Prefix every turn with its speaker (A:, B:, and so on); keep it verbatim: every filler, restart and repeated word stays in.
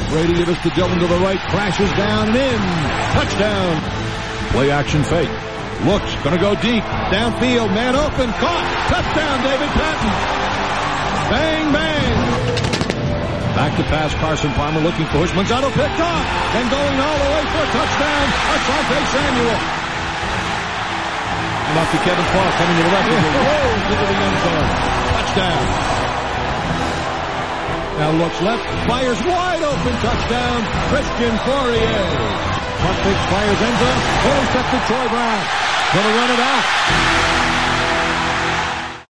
A: Brady gives it to Dillon to the right, crashes down and in. Touchdown. Play action fake. Looks, gonna go deep. Downfield, man open, caught. Touchdown, David Patton. Bang, bang. Back to pass, Carson Palmer looking for His Manzano picked off. And going all the way for a touchdown, Asante Samuel. And off to Kevin Clark coming to the left. He rolls into the end zone. Touchdown. Now looks left, fires wide open, touchdown, Christian Fourier. Clark takes, fires end zone, intercepted Troy Brown. Gonna run it out.